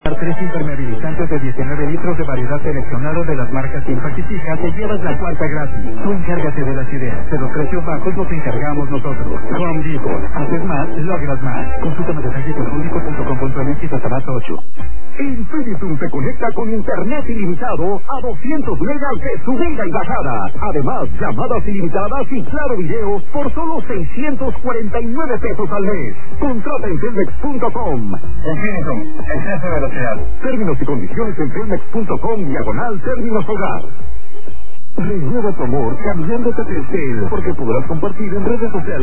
Tres impermeabilizantes de 19 litros de variedad seleccionado de las marcas Impact y Fija, te llevas la cuarta gratis. Tú encárgate de las ideas, de los precios bajos los encargamos nosotros. Home Depot. Haces más, logras más. Consulta más detalles en homedepot.com.mx y hasta marzo 8. Infinitum te conecta con internet ilimitado a 200 megas de subida y bajada. Además, llamadas ilimitadas y claro video por solo 649 pesos al mes. Contrata en telmex.com. Infinitum, exceso de velocidad. Términos y condiciones en telmex.com/términos hogar. Renueva tu amor cambiándote de Telcel, porque podrás compartir en redes sociales